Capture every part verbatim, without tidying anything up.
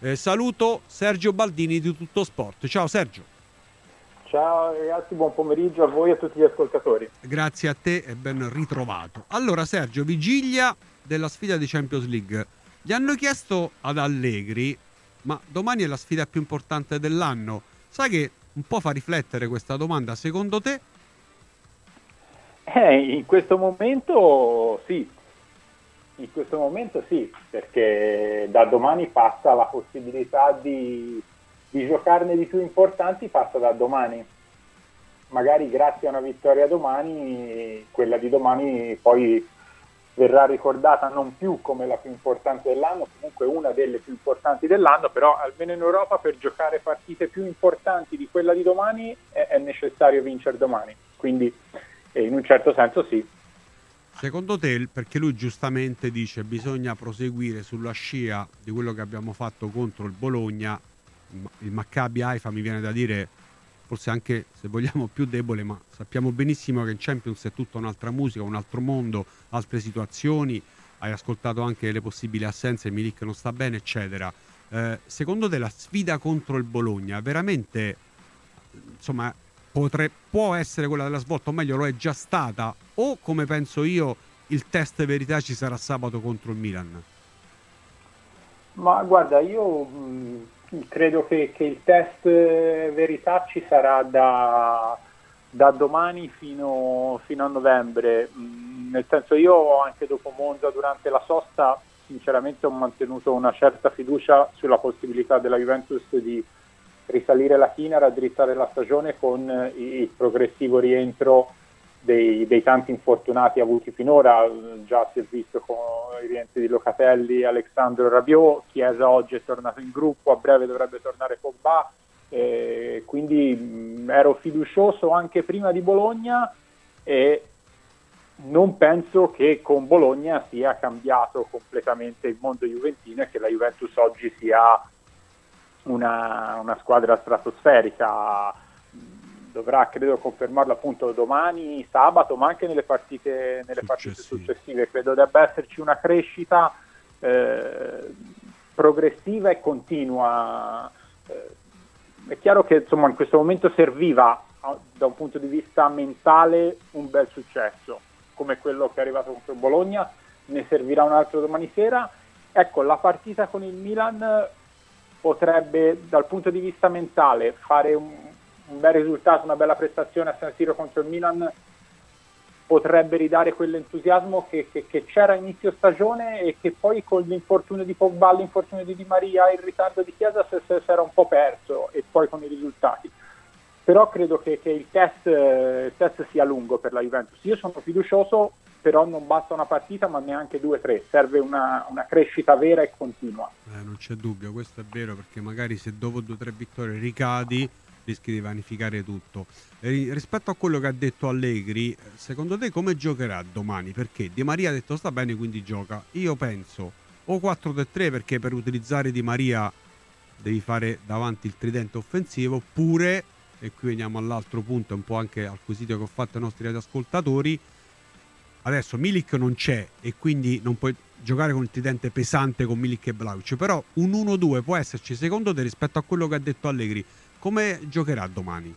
Eh, saluto Sergio Baldini di Tutto Sport. Ciao Sergio. Ciao ragazzi, buon pomeriggio a voi e a tutti gli ascoltatori. Grazie a te e ben ritrovato. Allora Sergio, vigilia della sfida di Champions League. Gli hanno chiesto ad Allegri, ma domani è la sfida più importante dell'anno. Sai che un po' fa riflettere questa domanda, secondo te? Eh, in questo momento sì, in questo momento sì, perché da domani passa la possibilità di, di giocarne di più importanti, passa da domani. Magari grazie a una vittoria domani, quella di domani poi verrà ricordata non più come la più importante dell'anno, comunque una delle più importanti dell'anno, però almeno in Europa per giocare partite più importanti di quella di domani è, è necessario vincere domani, quindi eh, in un certo senso sì. Secondo te, perché lui giustamente dice bisogna proseguire sulla scia di quello che abbiamo fatto contro il Bologna, il Maccabi Haifa mi viene da dire forse anche se vogliamo più debole, ma sappiamo benissimo che in Champions è tutta un'altra musica, un altro mondo, altre situazioni, hai ascoltato anche le possibili assenze, Milik non sta bene eccetera. Eh, secondo te la sfida contro il Bologna veramente, insomma, potre, può essere quella della svolta, o meglio lo è già stata, o come penso io il test verità ci sarà sabato contro il Milan? Ma guarda, io mh, credo che, che il test eh, verità ci sarà da, da domani fino, fino a novembre. Mh, nel senso, io anche dopo Monza, durante la sosta, sinceramente ho mantenuto una certa fiducia sulla possibilità della Juventus di risalire la china, raddrizzare la stagione con eh, il progressivo rientro dei, dei tanti infortunati avuti finora. Già si è visto con i rientri di Locatelli, Alexandro Rabiot, Chiesa oggi è tornato in gruppo, a breve dovrebbe tornare Pogba, eh, quindi mh, ero fiducioso anche prima di Bologna e non penso che con Bologna sia cambiato completamente il mondo juventino e che la Juventus oggi sia una, una squadra stratosferica. Dovrà credo confermarlo appunto domani, sabato, ma anche nelle partite, nelle partite successive. Credo debba esserci una crescita eh, progressiva e continua. Eh, è chiaro che insomma in questo momento serviva da un punto di vista mentale un bel successo come quello che è arrivato contro Bologna, ne servirà un altro domani sera. Ecco, la partita con il Milan potrebbe dal punto di vista mentale fare un, un bel risultato, una bella prestazione a San Siro contro il Milan, potrebbe ridare quell'entusiasmo che, che, che c'era a inizio stagione e che poi con l'infortunio di Pogba, l'infortunio di Di Maria, il ritardo di Chiesa si era un po' perso, e poi con i risultati. Però credo che, che il, test, eh, il test sia lungo per la Juventus. Io sono fiducioso, però non basta una partita, ma neanche due o tre, serve una, una crescita vera e continua. Eh, non c'è dubbio, questo è vero, perché magari se dopo due o tre vittorie ricadi rischi di vanificare tutto. E rispetto a quello che ha detto Allegri, secondo te come giocherà domani? Perché Di Maria ha detto sta bene, quindi gioca. Io penso o quattro tre tre, perché per utilizzare Di Maria devi fare davanti il tridente offensivo, oppure, e qui veniamo all'altro punto, un po' anche al quesito che ho fatto ai nostri radioascoltatori, adesso Milik non c'è e quindi non puoi giocare con il tridente pesante con Milik e Vlahovic, però un uno due può esserci secondo te rispetto a quello che ha detto Allegri. Come giocherà domani?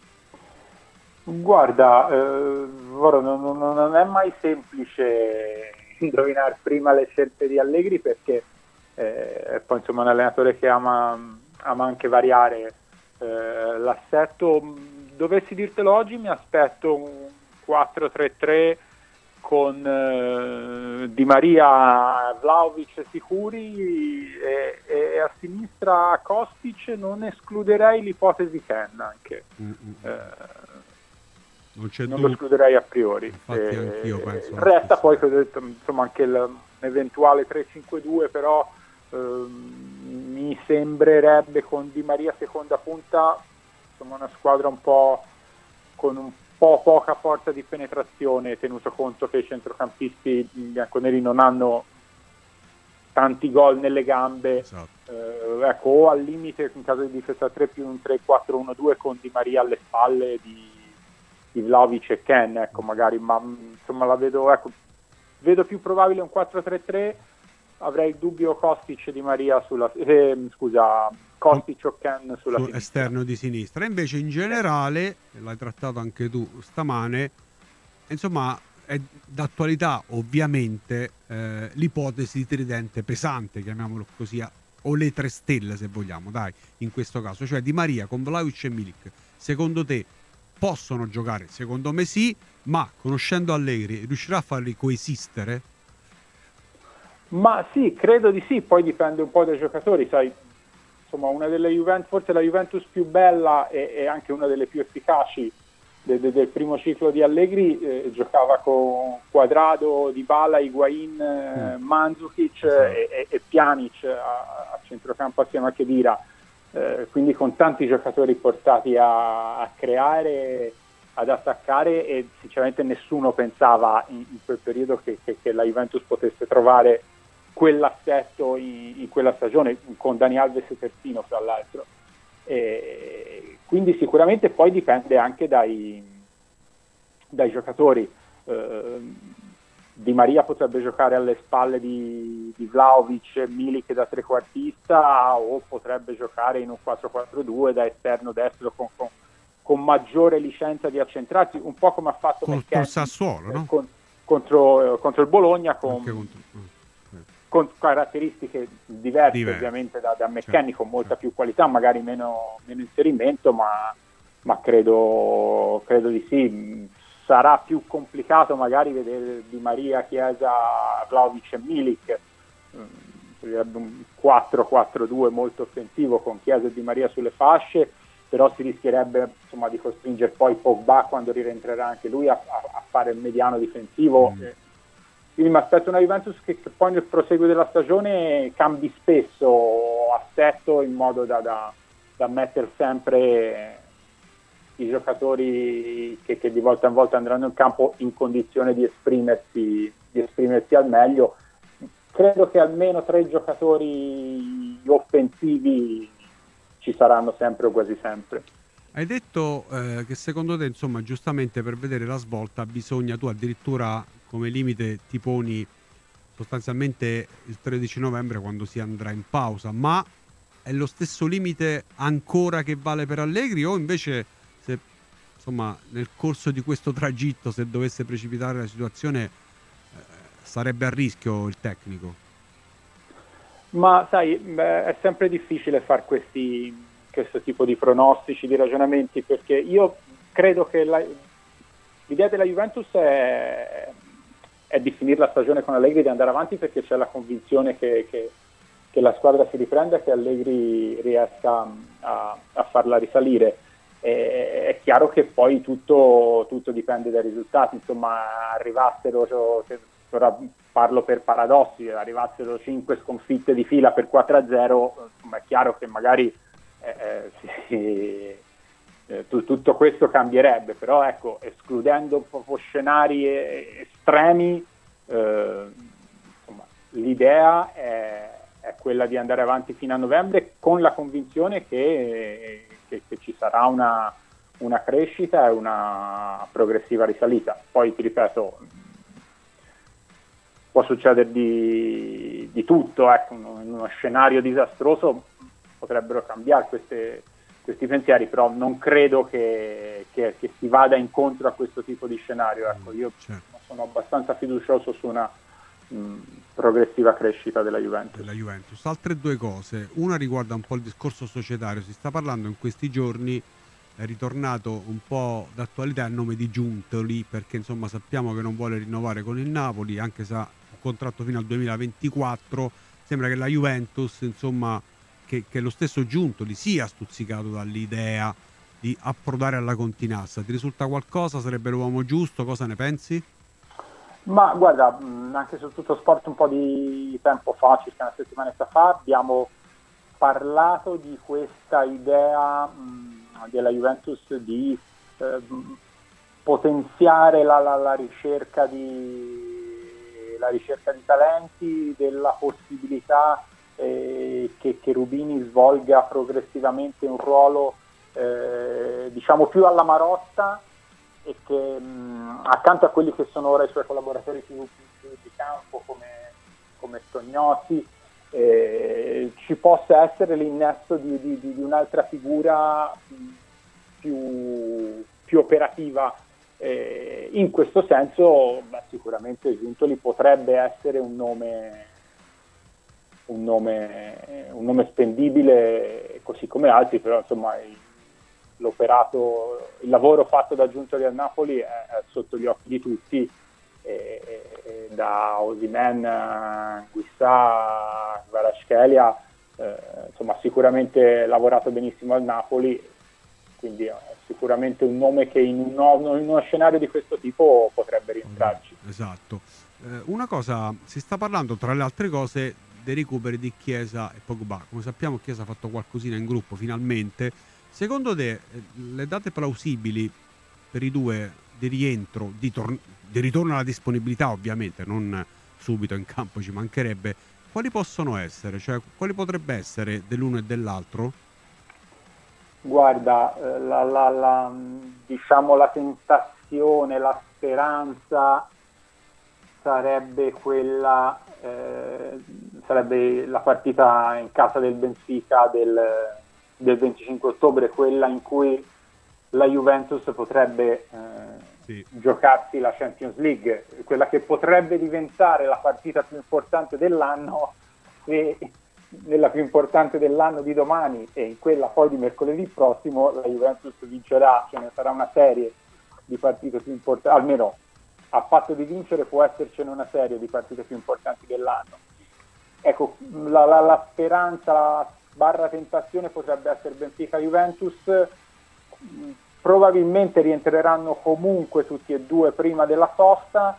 Guarda, eh, non, non, non è mai semplice indovinare prima le scelte di Allegri, perché eh, è poi insomma un allenatore che ama, ama anche variare eh, l'assetto. Dovessi dirtelo oggi, mi aspetto un quattro tre tre con eh, Di Maria, Vlahovic sicuri e, e a sinistra Kostic. Non escluderei l'ipotesi Ken anche. Mm-hmm. Eh, non c'è non du- lo escluderei a priori. Infatti eh, anch'io penso resta poi detto, insomma anche l'eventuale tre cinque due, però ehm, mi sembrerebbe con Di Maria seconda punta insomma una squadra un po' con un po' poca forza di penetrazione, tenuto conto che i centrocampisti bianconeri non hanno tanti gol nelle gambe. Esatto. Eh, ecco, o al limite in caso di difesa tre più un tre quattro uno due con Di Maria alle spalle di, di Vlahovic e Ken, ecco, magari, ma insomma la vedo, ecco, vedo più probabile un quattro tre tre avrei il dubbio Kostic Di Maria sulla eh, scusa Kostic o Ken sulla su sinistra. Esterno di sinistra. Invece in generale, l'hai trattato anche tu stamane, insomma è d'attualità ovviamente eh, l'ipotesi di tridente pesante, chiamiamolo così, o le tre stelle se vogliamo, dai, in questo caso, cioè Di Maria con Vlahovic e Milik. Secondo te possono giocare? Secondo me sì, ma conoscendo Allegri riuscirà a farli coesistere? Ma sì, credo di sì, poi dipende un po' dai giocatori, sai, insomma una delle Juventus, forse la Juventus più bella e, e anche una delle più efficaci de, de, del primo ciclo di Allegri, eh, giocava con Quadrado, Dybala, Higuain, eh, Mandzukic e, e, e Pjanic a, a centrocampo assieme a Khedira, eh, quindi con tanti giocatori portati a, a creare, ad attaccare, e sinceramente nessuno pensava in, in quel periodo che, che, che la Juventus potesse trovare quell'assetto in, in quella stagione, con Dani Alves e terzino fra l'altro. E quindi sicuramente poi dipende anche dai, dai giocatori. Eh, Di Maria potrebbe giocare alle spalle di, di Vlahovic, Milik da trequartista, o potrebbe giocare in un quattro quattro due da esterno destro con, con, con maggiore licenza di accentrarsi, un po' come ha fatto Col, col Sassuolo, no? con, contro, contro il Bologna, con, contro... con caratteristiche diverse, Diverse, ovviamente da, da McKennie, certo, con molta certo. più qualità, magari meno, meno inserimento, ma, ma credo, credo di sì. Sarà più complicato magari vedere Di Maria, Chiesa, Vlahovic e Milik, sarebbe un quattro quattro due molto offensivo con Chiesa e Di Maria sulle fasce, però si rischierebbe insomma di costringere poi Pogba, quando rientrerà anche lui, a, a, a fare il mediano difensivo. Mm. Quindi mi aspetto una Juventus che, che poi nel proseguo della stagione cambi spesso assetto in modo da, da, da mettere sempre i giocatori che, che di volta in volta andranno in campo in condizione di esprimersi, di esprimersi al meglio. Credo che almeno tre giocatori offensivi ci saranno sempre o quasi sempre. Hai detto eh, che secondo te, insomma, giustamente per vedere la svolta bisogna, tu addirittura come limite ti poni sostanzialmente il tredici novembre, quando si andrà in pausa, ma è lo stesso limite ancora che vale per Allegri, o invece se insomma nel corso di questo tragitto, se dovesse precipitare la situazione, eh, sarebbe a rischio il tecnico? Ma sai, beh, è sempre difficile fare questi, questo tipo di pronostici, di ragionamenti, perché io credo che la, l'idea della Juventus è, è di finire la stagione con Allegri, di andare avanti, perché c'è la convinzione che, che, che la squadra si riprenda e che Allegri riesca a, a farla risalire. E, è chiaro che poi tutto, tutto dipende dai risultati, insomma, arrivassero, cioè, ora parlo per paradossi, arrivassero cinque sconfitte di fila per quattro a zero, insomma, è chiaro che magari eh, sì, eh, t- tutto questo cambierebbe, però ecco, escludendo proprio scenari estremi, eh, insomma, l'idea è, è quella di andare avanti fino a novembre, con la convinzione che, che, che ci sarà una, una crescita e una progressiva risalita. Poi ti ripeto, può succedere di, di tutto, ecco, in uno scenario disastroso potrebbero cambiare queste, questi pensieri, però non credo che, che, che si vada incontro a questo tipo di scenario. Ecco, io certo. sono abbastanza fiducioso su una mh, progressiva crescita della Juventus. della Juventus. Altre due cose, una riguarda un po' il discorso societario. Si sta parlando in questi giorni, è ritornato un po' d'attualità il nome di Giuntoli, perché insomma sappiamo che non vuole rinnovare con il Napoli, anche se ha un contratto fino al duemilaventiquattro. Sembra che la Juventus, insomma, che, che lo stesso Giuntoli sia stuzzicato dall'idea di approdare alla Continassa. Ti risulta qualcosa? Sarebbe l'uomo giusto? Cosa ne pensi? Ma guarda, anche su Tutto Sport un po' di tempo fa, circa una settimanetta fa, abbiamo parlato di questa idea mh, della Juventus di eh, potenziare la, la, la ricerca di la ricerca di talenti, della possibilità eh, che, che Rubini svolga progressivamente un ruolo eh, diciamo più alla Marotta, e che mh, accanto a quelli che sono ora i suoi collaboratori più, più, più di campo come, come Tognoti, eh, ci possa essere l'innesto di, di, di un'altra figura più, più operativa. Eh, in questo senso, beh, sicuramente Giuntoli potrebbe essere un nome, un nome, un nome spendibile, così come altri, però insomma il, l'operato, il lavoro fatto da Giuntoli al Napoli è, è sotto gli occhi di tutti, e, e da Osimhen, Guissà, Kvaratskhelia, eh, insomma sicuramente lavorato benissimo al Napoli, quindi è sicuramente un nome che in uno, in uno scenario di questo tipo potrebbe rientrarci. Esatto. Eh, una cosa, si sta parlando tra le altre cose dei recuperi di Chiesa e Pogba. Come sappiamo Chiesa ha fatto qualcosina in gruppo finalmente. Secondo te le date plausibili per i due di rientro, di, tor- di ritorno alla disponibilità ovviamente, non subito in campo, ci mancherebbe, quali possono essere? Cioè quali potrebbe essere dell'uno e dell'altro? Guarda, la, la, la, diciamo la tentazione, la speranza sarebbe quella, eh, sarebbe la partita in casa del Benfica del, del venticinque ottobre, quella in cui la Juventus potrebbe eh, sì. giocarsi la Champions League, quella che potrebbe diventare la partita più importante dell'anno se nella più importante dell'anno di domani e in quella poi di mercoledì prossimo la Juventus vincerà, ce ne sarà una serie di partite più importanti, almeno a patto di vincere può essercene una serie di partite più importanti dell'anno. Ecco, la, la, la speranza, la barra tentazione potrebbe essere Benfica-Juventus, probabilmente rientreranno comunque tutti e due prima della sosta,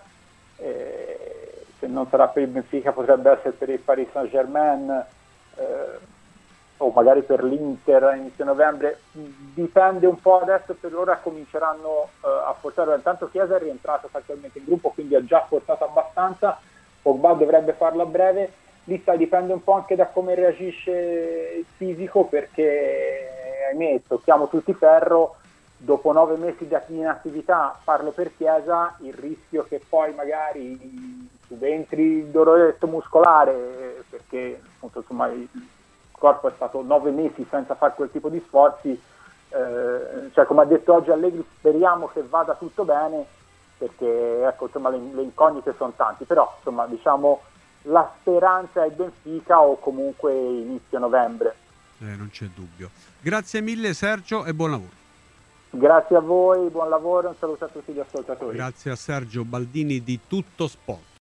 eh, se non sarà per il Benfica potrebbe essere per il Paris Saint-Germain, eh, o magari per l'Inter a inizio novembre, dipende un po'. Adesso per ora cominceranno eh, a forzare, intanto Chiesa è rientrato facilmente in gruppo, quindi ha già forzato abbastanza, Pogba dovrebbe farlo a breve, lì sta, dipende un po' anche da come reagisce il fisico, perché ahimè tocchiamo tutti ferro, dopo nove mesi di inattività, parlo per Chiesa, il rischio che poi magari subentri il doloretto muscolare, perché appunto insomma il corpo è stato nove mesi senza fare quel tipo di sforzi, eh, cioè come ha detto oggi Allegri, speriamo che vada tutto bene, perché ecco insomma le, le incognite sono tanti, però insomma diciamo la speranza è il Benfica o comunque inizio novembre. Eh, non c'è dubbio. Grazie mille Sergio e buon lavoro. Grazie a voi, buon lavoro, un saluto a tutti gli ascoltatori. Grazie a Sergio Baldini di Tutto Sport.